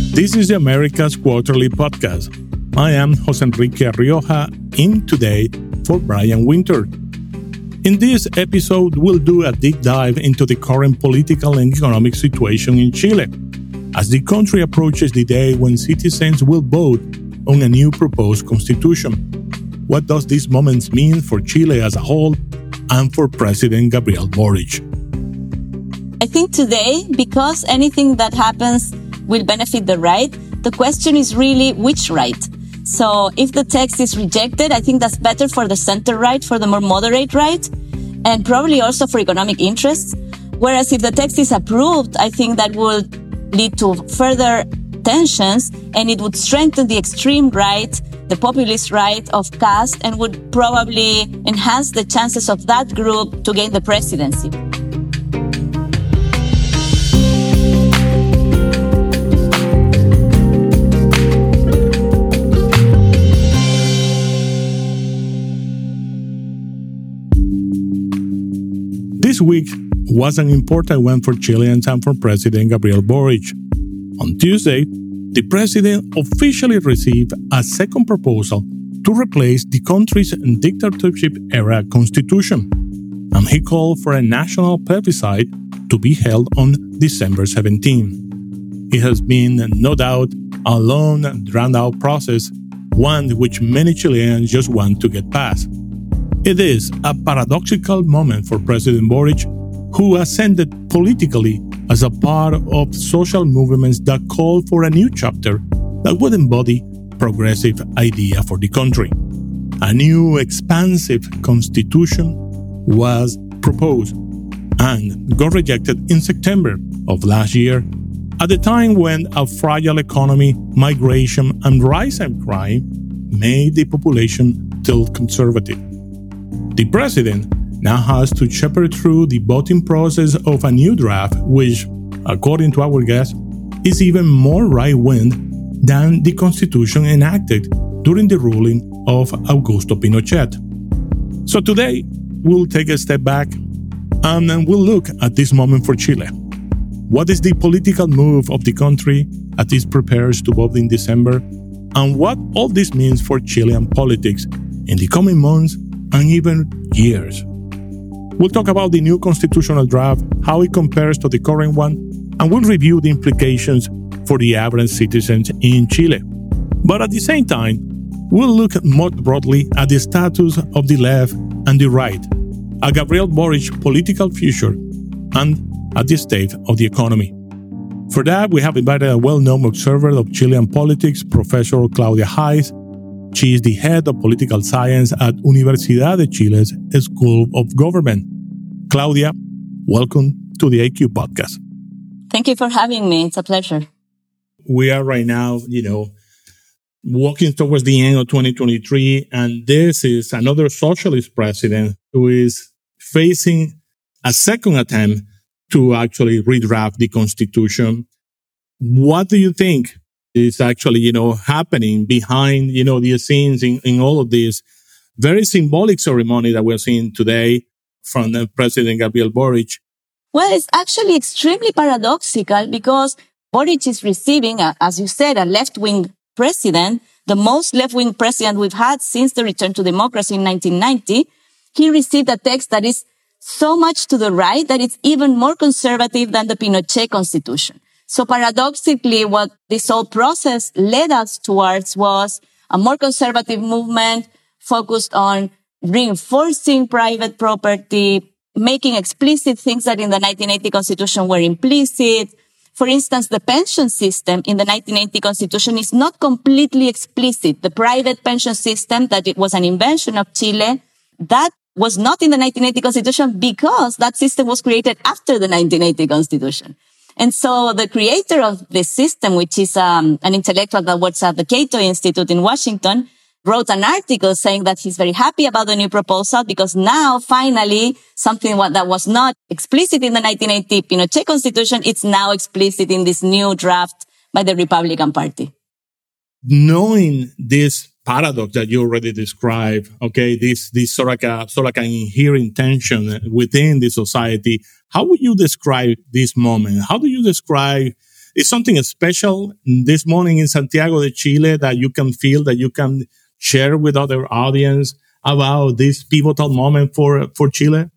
This is the America's Quarterly Podcast. I am Jose Enrique Rioja, in today for Brian Winter. In this episode, we'll do a deep dive into the current political and economic situation in Chile, as the country approaches the day when citizens will vote on a new proposed constitution. What does this moment mean for Chile as a whole and for President Gabriel Boric? I think today, because anything that happens will benefit the right, the question is really which right? So if the text is rejected, I think that's better for the center right, for the more moderate right, and probably also for economic interests. Whereas if the text is approved, I think that would lead to further tensions, and it would strengthen the extreme right, the populist right of Kast, and would probably enhance the chances of that group to gain the presidency. This week was an important one for Chileans and for President Gabriel Boric. On Tuesday, the president officially received a second proposal to replace the country's dictatorship-era constitution, and he called for a national plebiscite to be held on December 17. It has been, no doubt, a long, drawn-out process, one which many Chileans just want to get past. It is a paradoxical moment for President Boric, who ascended politically as a part of social movements that call for a new chapter that would embody progressive idea for the country. A new expansive constitution was proposed and got rejected in September of last year, at the time when a fragile economy, migration, and rise in crime made the population tilt conservative. The president now has to shepherd through the voting process of a new draft, which, according to our guest, is even more right-wing than the constitution enacted during the ruling of Augusto Pinochet. So today, we'll take a step back and then we'll look at this moment for Chile. What is the political move of the country as it prepares to vote in December, and what all this means for Chilean politics in the coming months and even years? We'll talk about the new constitutional draft, how it compares to the current one, and we'll review the implications for the average citizens in Chile. But at the same time, we'll look more broadly at the status of the left and the right, at Gabriel Boric's political future, and at the state of the economy. For that, we have invited a well-known observer of Chilean politics, Professor Claudia Heiss. She is the head of political science at Universidad de Chile's School of Government. Claudia, welcome to the AQ podcast. Thank you for having me. It's a pleasure. We are right now, walking towards the end of 2023, and this is another socialist president who is facing a second attempt to actually redraft the constitution. What do you think is actually, happening behind, the scenes in all of this very symbolic ceremony that we're seeing today from the President Gabriel Boric? Well, it's actually extremely paradoxical because Boric is receiving, as you said, a left-wing president, the most left-wing president we've had since the return to democracy in 1990. He received a text that is so much to the right that it's even more conservative than the Pinochet constitution. So paradoxically, what this whole process led us towards was a more conservative movement focused on reinforcing private property, making explicit things that in the 1980 constitution were implicit. For instance, the pension system in the 1980 constitution is not completely explicit. The private pension system, that it was an invention of Chile, that was not in the 1980 constitution because that system was created after the 1980 constitution. And so the creator of this system, which is an intellectual that works at the Cato Institute in Washington, wrote an article saying that he's very happy about the new proposal because now, finally, something that was not explicit in the 1980 Pinochet constitution, it's now explicit in this new draft by the Republican Party. Knowing this paradox that you already described, okay, this sort of inherent tension within the society, how would you describe this moment? How do you describe Is something special this morning in Santiago de Chile that you can feel, that you can share with other audience about this pivotal moment for Chile?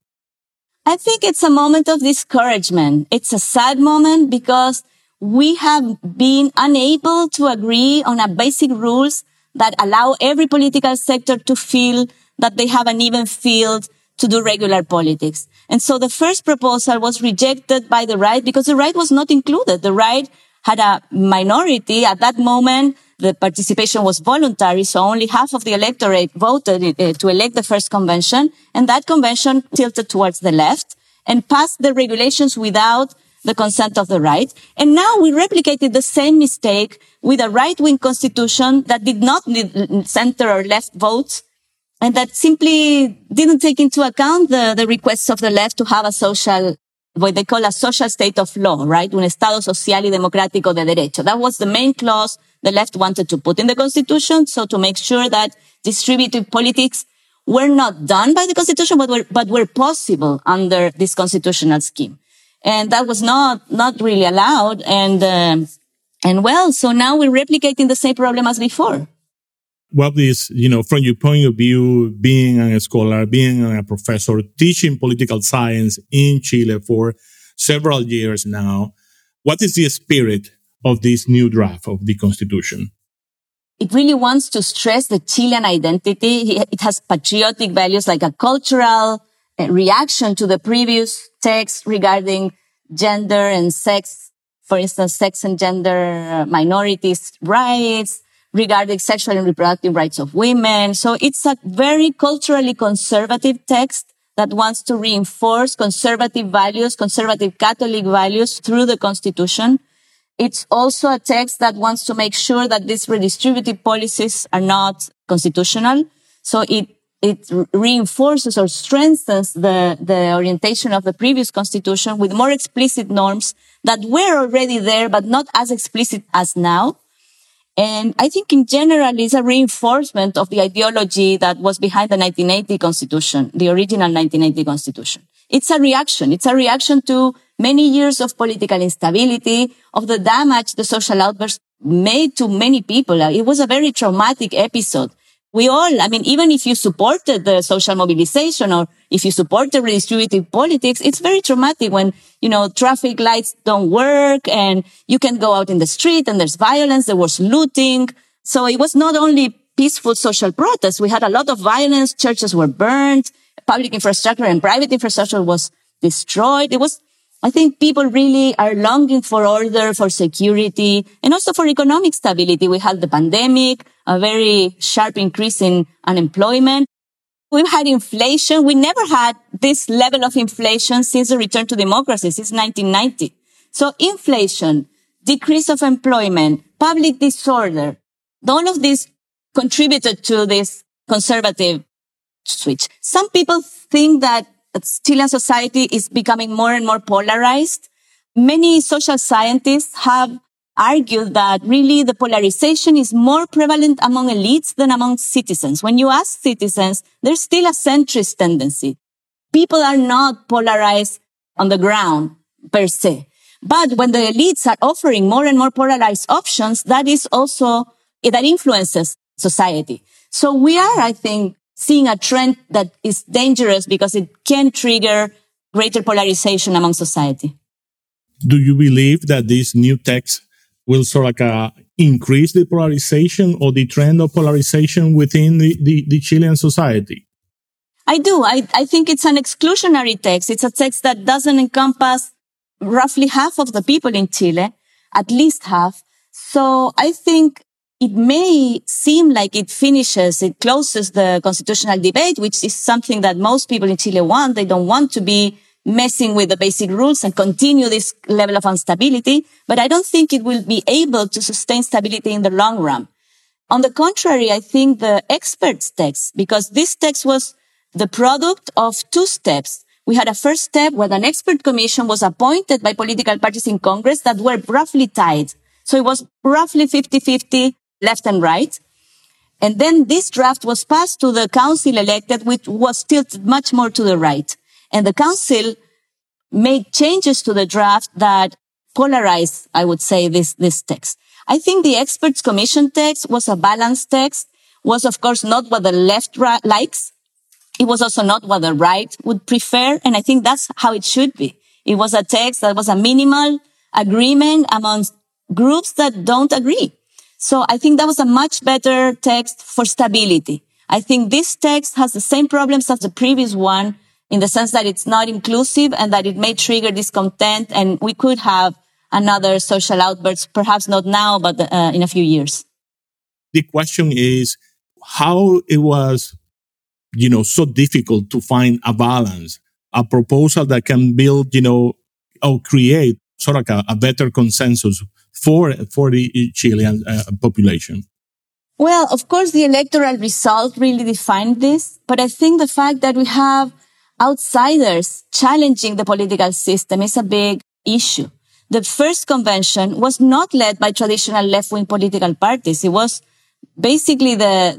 I think it's a moment of discouragement. It's a sad moment because we have been unable to agree on a basic rules that allow every political sector to feel that they have an even field to do regular politics. And so the first proposal was rejected by the right because the right was not included. The right had a minority. At that moment, the participation was voluntary, so only half of the electorate voted to elect the first convention, and that convention tilted towards the left and passed the regulations without the consent of the right. And now we replicated the same mistake with a right-wing constitution that did not need center or left votes, and that simply didn't take into account the requests of the left to have a social, what they call a social state of law, right? Un estado social y democrático de derecho. That was the main clause the left wanted to put in the constitution. So to make sure that distributive politics were not done by the constitution, but were possible under this constitutional scheme. And that was not really allowed. And well, so now we're replicating the same problem as before. What is, from your point of view, being a scholar, being a professor, teaching political science in Chile for several years now, what is the spirit of this new draft of the Constitution? It really wants to stress the Chilean identity. It has patriotic values like a cultural reaction to the previous text regarding gender and sex, for instance, sex and gender minorities' rights, regarding sexual and reproductive rights of women. So it's a very culturally conservative text that wants to reinforce conservative values, conservative Catholic values through the Constitution. It's also a text that wants to make sure that these redistributive policies are not constitutional. So it reinforces or strengthens the orientation of the previous constitution with more explicit norms that were already there, but not as explicit as now. And I think in general, it's a reinforcement of the ideology that was behind the 1980 constitution, the original 1980 constitution. It's a reaction. It's a reaction to many years of political instability, of the damage the social outbursts made to many people. It was a very traumatic episode. We all, even if you supported the social mobilization or if you supported redistributive politics, it's very traumatic when, traffic lights don't work and you can go out in the street and there's violence, there was looting. So it was not only peaceful social protests. We had a lot of violence. Churches were burned. Public infrastructure and private infrastructure was destroyed. I think people really are longing for order, for security, and also for economic stability. We had the pandemic, a very sharp increase in unemployment. We've had inflation. We never had this level of inflation since the return to democracy, since 1990. So inflation, decrease of employment, public disorder, all of this contributed to this conservative switch. Some people think that Chilean society is becoming more and more polarized. Many social scientists have argued that really the polarization is more prevalent among elites than among citizens. When you ask citizens, there's still a centrist tendency. People are not polarized on the ground per se. But when the elites are offering more and more polarized options, that influences society. So we are, I think, seeing a trend that is dangerous because it can trigger greater polarization among society. Do you believe that this new text will sort of increase the polarization or the trend of polarization within the Chilean society? I do. I think it's an exclusionary text. It's a text that doesn't encompass roughly half of the people in Chile, at least half. So I think it may seem like it closes the constitutional debate, which is something that most people in Chile want. They don't want to be messing with the basic rules and continue this level of instability. But I don't think it will be able to sustain stability in the long run. On the contrary, I think the experts' text, because this text was the product of two steps. We had a first step where an expert commission was appointed by political parties in Congress that were roughly tied. So it was roughly 50-50 left and right. And then this draft was passed to the council elected, which was tilted much more to the right. And the council made changes to the draft that polarized, I would say, this text. I think the experts commission text was a balanced text, was of course not what the left likes. It was also not what the right would prefer. And I think that's how it should be. It was a text that was a minimal agreement amongst groups that don't agree. So I think that was a much better text for stability. I think this text has the same problems as the previous one in the sense that it's not inclusive and that it may trigger discontent, and we could have another social outburst, perhaps not now, but in a few years. The question is how it was, so difficult to find a balance, a proposal that can build, or create sort of a better consensus for the Chilean population. Well, of course, the electoral result really defined this, but I think the fact that we have outsiders challenging the political system is a big issue. The first convention was not led by traditional left-wing political parties. It was basically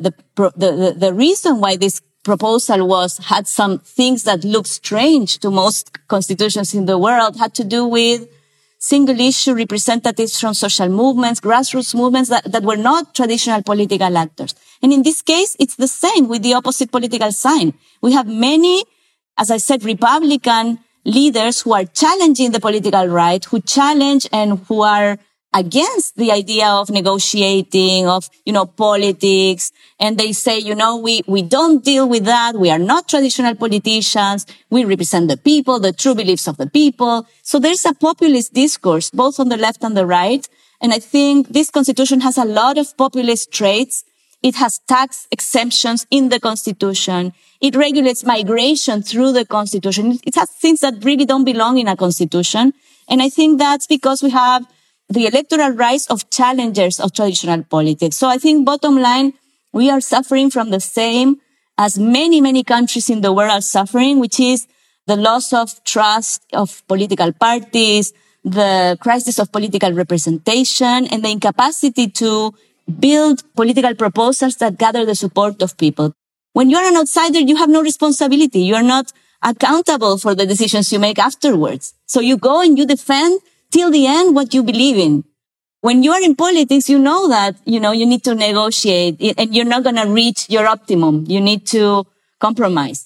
the reason why this proposal had some things that look strange to most constitutions in the world, had to do with single issue representatives from social movements, grassroots movements that were not traditional political actors. And in this case, it's the same with the opposite political sign. We have many, as I said, Republican leaders who are challenging the political right, who challenge and who are against the idea of negotiating, of, politics. And they say, we don't deal with that. We are not traditional politicians. We represent the people, the true beliefs of the people. So there's a populist discourse, both on the left and the right. And I think this constitution has a lot of populist traits. It has tax exemptions in the constitution. It regulates migration through the constitution. It has things that really don't belong in a constitution. And I think that's because we have the electoral rights of challengers of traditional politics. So I think bottom line, we are suffering from the same as many, many countries in the world are suffering, which is the loss of trust of political parties, the crisis of political representation, and the incapacity to build political proposals that gather the support of people. When you're an outsider, you have no responsibility. You're not accountable for the decisions you make afterwards. So you go and you defend till the end what you believe in. When you are in politics, you know that, you need to negotiate and you're not going to reach your optimum. You need to compromise.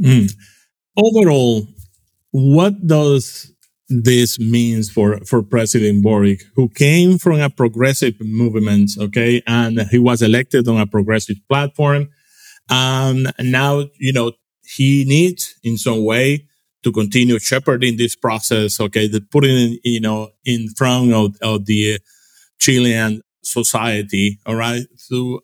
Overall, what does this mean for President Boric, who came from a progressive movement, okay, and he was elected on a progressive platform. And now, he needs in some way to continue shepherding this process, okay, putting it, in front of the Chilean society, all right? So,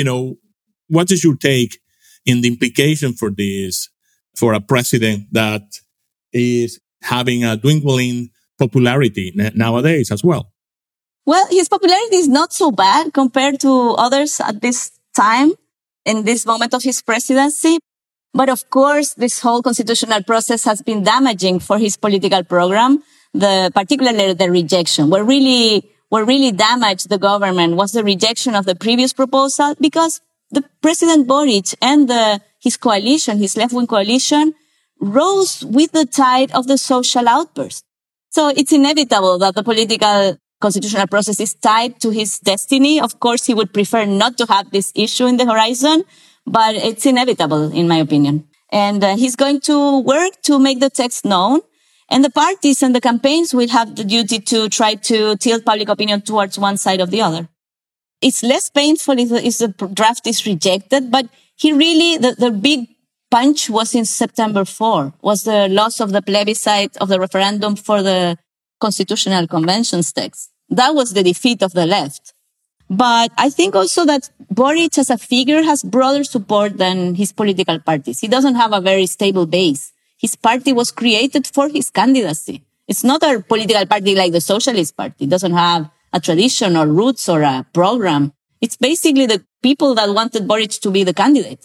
what is your take in the implication for this, for a president that is having a dwindling popularity nowadays as well? Well, his popularity is not so bad compared to others at this time, in this moment of his presidency. But of course, this whole constitutional process has been damaging for his political program. Particularly the rejection. What really damaged the government was the rejection of the previous proposal, because the President Boric and his coalition, his left-wing coalition, rose with the tide of the social outburst. So it's inevitable that the political constitutional process is tied to his destiny. Of course, he would prefer not to have this issue in the horizon, but it's inevitable, in my opinion. And he's going to work to make the text known. And the parties and the campaigns will have the duty to try to tilt public opinion towards one side or the other. It's less painful if the draft is rejected, but the big punch was in September 4, was the loss of the plebiscite of the referendum for the Constitutional Convention's text. That was the defeat of the left. But I think also that Boric as a figure has broader support than his political parties. He doesn't have a very stable base. His party was created for his candidacy. It's not a political party like the Socialist Party. It doesn't have a tradition or roots or a program. It's basically the people that wanted Boric to be the candidate.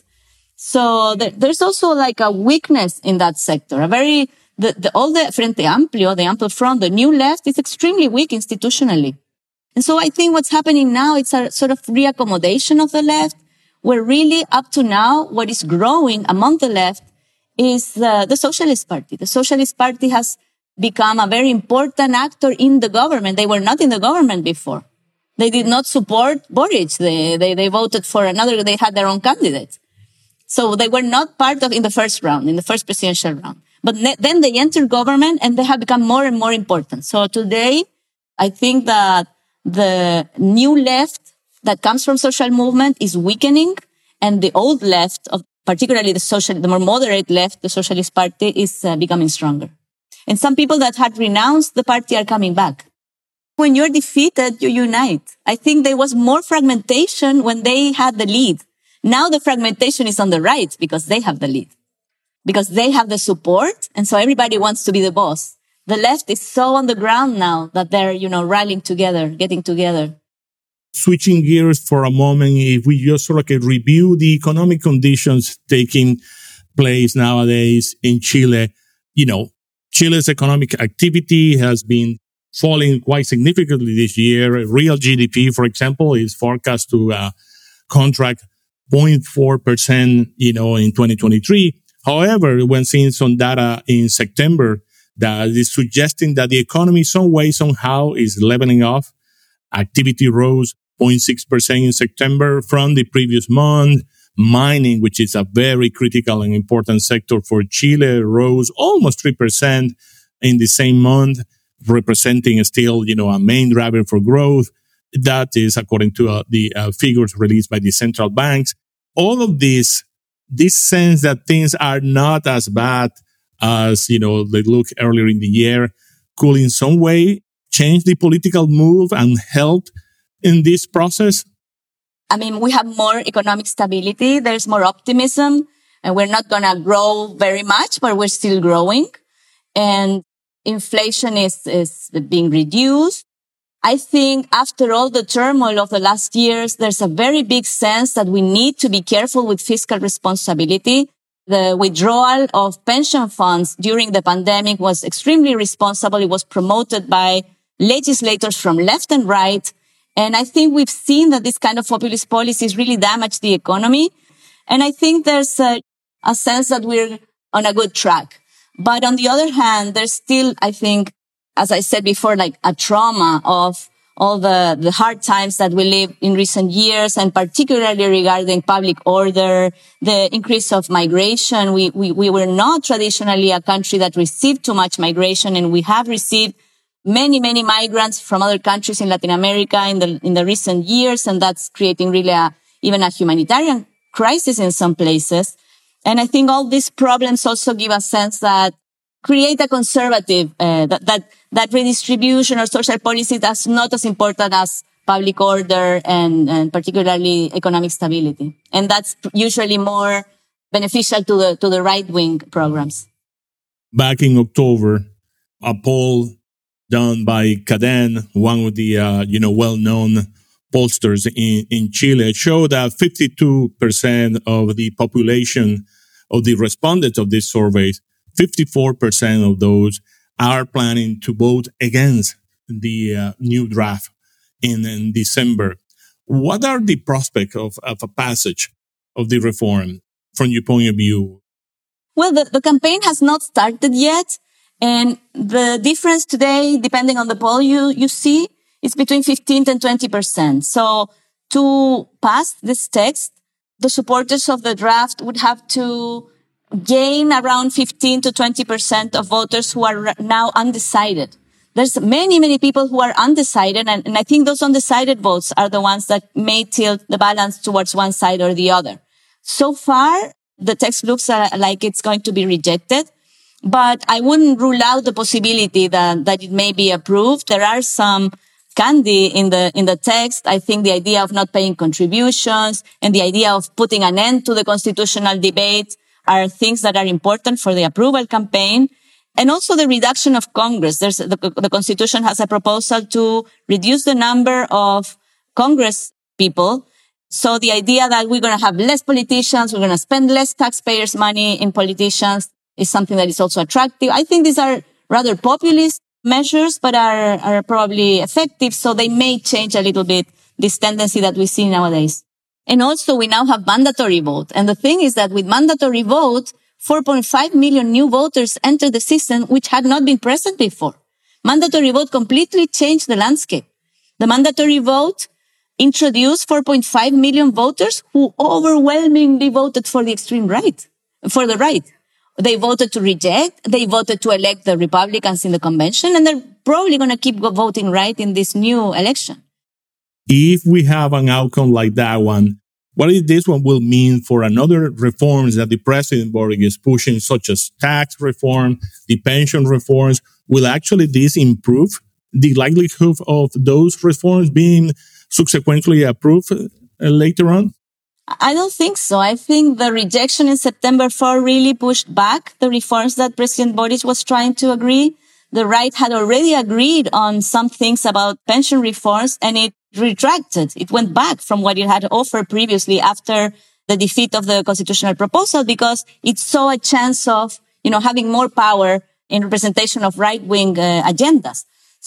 So there's also like a weakness in that sector. All the Frente Amplio, the Ample Front, the New Left is extremely weak institutionally. And so I think what's happening now, it's a sort of reaccommodation of the left, where really up to now, what is growing among the left is the Socialist Party. The Socialist Party has become a very important actor in the government. They were not in the government before. They did not support Boric. They voted for another. They had their own candidate. So they were not part of in the first presidential round. But then they entered government and they have become more and more important. So today, I think that the new left that comes from social movement is weakening, and the old left, particularly the more moderate left, the Socialist Party, is becoming stronger. And some people that had renounced the party are coming back. When you're defeated, you unite. I think there was more fragmentation when they had the lead. Now the fragmentation is on the right because they have the lead, because they have the support. And so everybody wants to be the boss. The left is so on the ground now that they're, rallying together, getting together. Switching gears for a moment, if we just sort of review the economic conditions taking place nowadays in Chile, Chile's economic activity has been falling quite significantly this year. Real GDP, for example, is forecast to contract 0.4%, in 2023. However, when seeing some data in September that is suggesting that the economy some way, somehow is leveling off. Activity rose 0.6% in September from the previous month. Mining, which is a very critical and important sector for Chile, rose almost 3% in the same month, representing still, a main driver for growth. That is according to the figures released by the central banks. All of this sense that things are not as bad as, they look earlier in the year, could in some way change the political move and help in this process? I mean, we have more economic stability. There's more optimism, and we're not going to grow very much, but we're still growing. And inflation is being reduced. I think after all the turmoil of the last years, there's a very big sense that we need to be careful with fiscal responsibility. The withdrawal of pension funds during the pandemic was extremely responsible. It was promoted by legislators from left and right. And I think we've seen that this kind of populist policies really damage the economy. And I think there's a sense that we're on a good track. But on the other hand, there's still, I think, as I said before, like a trauma of all the hard times that we lived in recent years, and particularly regarding public order, the increase of migration. We were not traditionally a country that received too much migration, and we have received many migrants from other countries in Latin America in the recent years, and that's creating really even a humanitarian crisis in some places. And I think all these problems also give a sense that create a conservative, that redistribution or social policy that's not as important as public order and particularly economic stability. And that's usually more beneficial to the right-wing programs. Back in October, a poll done by Cadén, one of the, well-known pollsters in Chile, showed that 52% of the population of the respondents of these surveys, 54% of those are planning to vote against the new draft in December. What are the prospects of a passage of the reform from your point of view? Well, the campaign has not started yet. And the difference today, depending on the poll you see, is between 15 and 20%. So to pass this text, the supporters of the draft would have to gain around 15 to 20% of voters who are now undecided. There's many people who are undecided, and I think those undecided votes are the ones that may tilt the balance towards one side or the other. So far, the text looks like it's going to be rejected. But I wouldn't rule out the possibility that it may be approved. There are some candy in the text. I think the idea of not paying contributions and the idea of putting an end to the constitutional debate are things that are important for the approval campaign. And also the reduction of Congress. The Constitution has a proposal to reduce the number of Congress people. So the idea that we're going to have less politicians, we're going to spend less taxpayers' money in politicians, is something that is also attractive. I think these are rather populist measures, but are probably effective. So they may change a little bit this tendency that we see nowadays. And also we now have mandatory vote. And the thing is that with mandatory vote, 4.5 million new voters entered the system, which had not been present before. Mandatory vote completely changed the landscape. The mandatory vote introduced 4.5 million voters who overwhelmingly voted for the extreme right, for the right. They voted to reject, they voted to elect the Republicans in the convention, and they're probably going to keep voting right in this new election. If we have an outcome like that one, what is this one will mean for another reforms that the President Boric is pushing, such as tax reform, the pension reforms? Will actually this improve the likelihood of those reforms being subsequently approved later on? I don't think so. I think the rejection in September 4 really pushed back the reforms that President Boric was trying to agree. The right had already agreed on some things about pension reforms, and it retracted. It went back from what it had offered previously after the defeat of the constitutional proposal, because it saw a chance of, having more power in representation of right-wing agendas.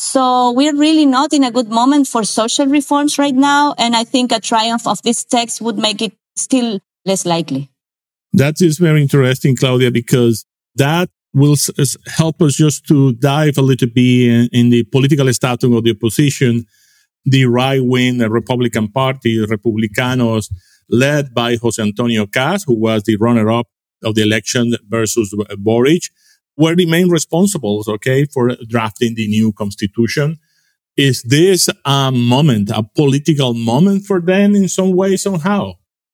So we're really not in a good moment for social reforms right now. And I think a triumph of this text would make it still less likely. That is very interesting, Claudia, because that will help us just to dive a little bit in the political status of the opposition. The right-wing Republican Party, Republicanos, led by Jose Antonio Caz, who was the runner-up of the election versus Boric, were the main responsibles, for drafting the new constitution. Is this a political moment for them in some way, somehow?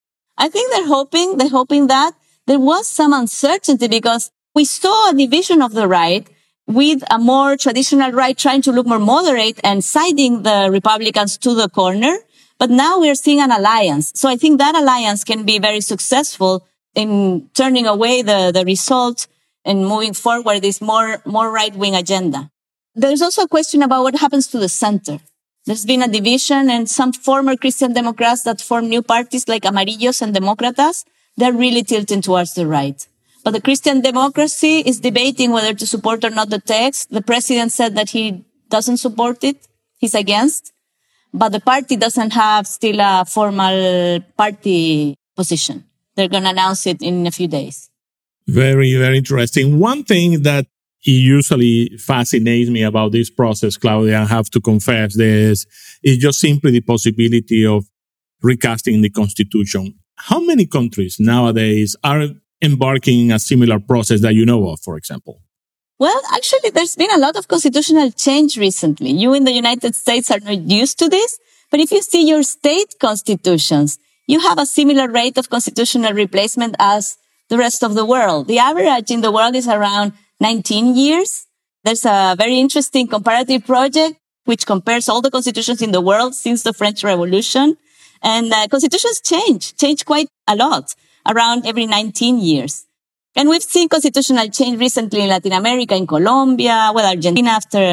I think they're hoping that. There was some uncertainty because we saw a division of the right with a more traditional right trying to look more moderate and siding the Republicans to the corner. But now we're seeing an alliance. So I think that alliance can be very successful in turning away the result and moving forward this more right-wing agenda. There's also a question about what happens to the center. There's been a division, and some former Christian Democrats that form new parties like Amarillos and Demócratas, they're really tilting towards the right. But the Christian democracy is debating whether to support or not the text. The president said that he doesn't support it. He's against. But the party doesn't have still a formal party position. They're going to announce it in a few days. Very, very interesting. One thing that usually fascinates me about this process, Claudia, I have to confess this, is just simply the possibility of recasting the Constitution. How many countries nowadays are embarking in a similar process that you know of, for example? Well, actually, there's been a lot of constitutional change recently. You in the United States are not used to this, but if you see your state constitutions, you have a similar rate of constitutional replacement as the rest of the world. The average in the world is around 19 years. There's a very interesting comparative project which compares all the constitutions in the world since the French Revolution. And constitutions change quite a lot, around every 19 years. And we've seen constitutional change recently in Latin America, in Colombia, Argentina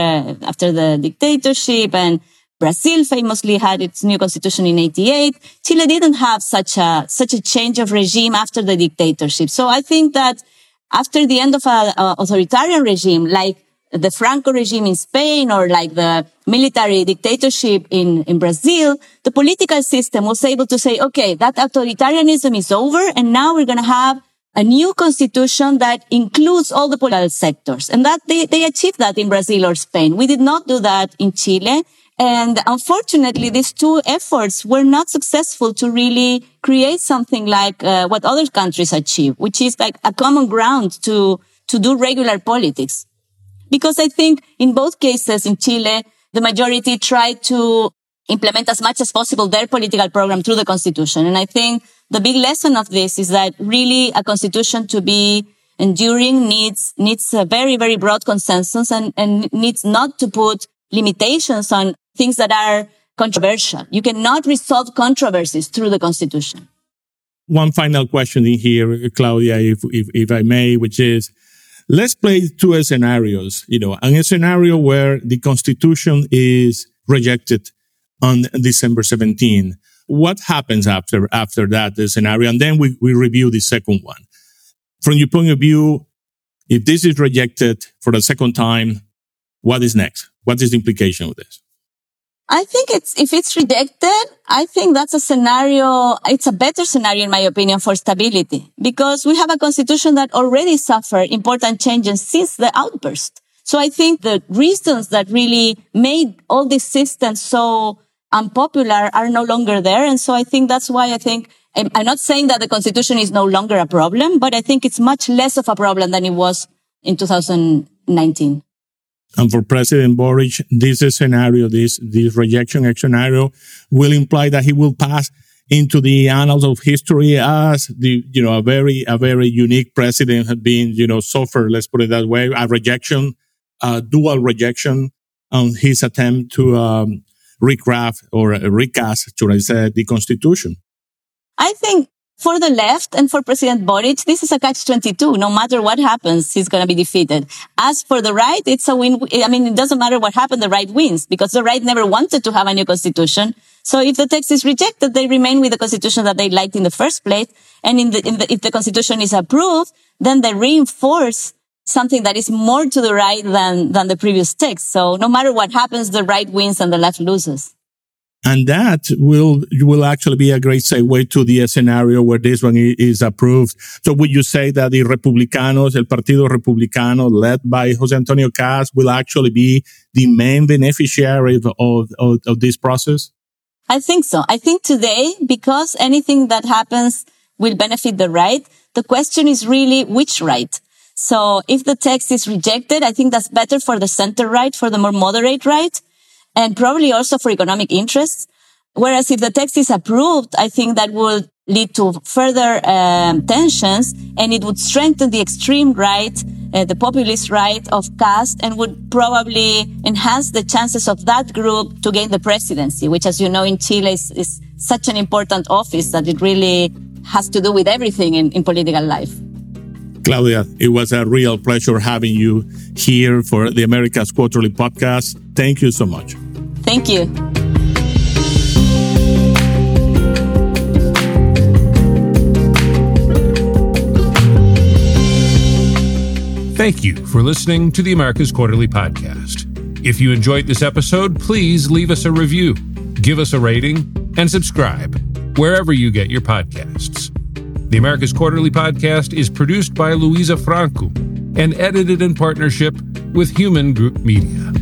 after the dictatorship, and Brazil famously had its new constitution in 88. Chile didn't have such a change of regime after the dictatorship. So I think that after the end of an authoritarian regime, like the Franco regime in Spain or like the military dictatorship in Brazil, the political system was able to say, okay, that authoritarianism is over, and now we're going to have a new constitution that includes all the political sectors. And that they achieved that in Brazil or Spain. We did not do that in Chile. And unfortunately, these two efforts were not successful to really create something like what other countries achieve, which is like a common ground to do regular politics. Because I think in both cases in Chile, the majority tried to implement as much as possible their political program through the constitution. And I think the big lesson of this is that really a constitution to be enduring needs a very, very broad consensus and needs not to put limitations on things that are controversial. You cannot resolve controversies through the constitution. One final question in here, Claudia, if I may, which is, let's play two scenarios, and a scenario where the constitution is rejected on December 17. What happens after that scenario? And then we review the second one. From your point of view, if this is rejected for the second time, what is next? What is the implication of this? I think if it's rejected, I think that's a scenario, it's a better scenario in my opinion for stability, because we have a constitution that already suffered important changes since the outburst. So I think the reasons that really made all these systems so unpopular are no longer there. And so I think that's why I'm not saying that the constitution is no longer a problem, but I think it's much less of a problem than it was in 2019. And for President Boric, this scenario, this rejection scenario will imply that he will pass into the annals of history as a very unique president, being, suffer, let's put it that way, a rejection, dual rejection on his attempt to, recraft or recast, should I say, the Constitution. I think for the left and for President Boric, this is a catch-22. No matter what happens, he's going to be defeated. As for the right, it's a win. I mean, it doesn't matter what happened, the right wins, because the right never wanted to have a new constitution. So if the text is rejected, they remain with the constitution that they liked in the first place. And if the constitution is approved, then they reinforce something that is more to the right than the previous text. So no matter what happens, the right wins and the left loses. And that will actually be a great segue to the scenario where this one is approved. So would you say that the Republicanos, el Partido Republicano, led by Jose Antonio Kast, will actually be the main beneficiary of this process? I think so. I think today, because anything that happens will benefit the right, the question is really which right. So if the text is rejected, I think that's better for the center right, for the more moderate right, and probably also for economic interests. Whereas if the text is approved, I think that will lead to further tensions, and it would strengthen the extreme right, the populist right of Kast, and would probably enhance the chances of that group to gain the presidency, which, as you know, in Chile is such an important office that it really has to do with everything in political life. Claudia, it was a real pleasure having you here for the America's Quarterly Podcast. Thank you so much. Thank you. Thank you for listening to the America's Quarterly Podcast. If you enjoyed this episode, please leave us a review, give us a rating, and subscribe wherever you get your podcasts. The America's Quarterly Podcast is produced by Luisa Franco and edited in partnership with Human Group Media.